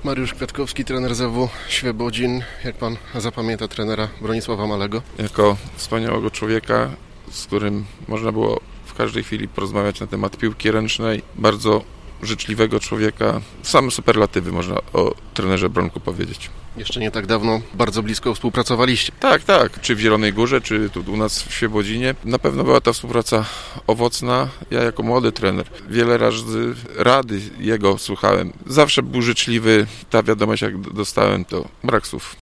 Mariusz Kwiatkowski, trener ZW Świebodzin. Jak pan zapamięta trenera Bronisława Malego? Jako wspaniałego człowieka, z którym można było w każdej chwili porozmawiać na temat piłki ręcznej. Bardzo życzliwego człowieka. Same superlatywy można o trenerze Bronku powiedzieć. Jeszcze nie tak dawno bardzo blisko współpracowaliście. Tak. Czy w Zielonej Górze, czy tu u nas w Świebodzinie. Na pewno była ta współpraca owocna. Ja jako młody trener wiele razy rady jego słuchałem. Zawsze był życzliwy. Ta wiadomość jak dostałem, to brak słów.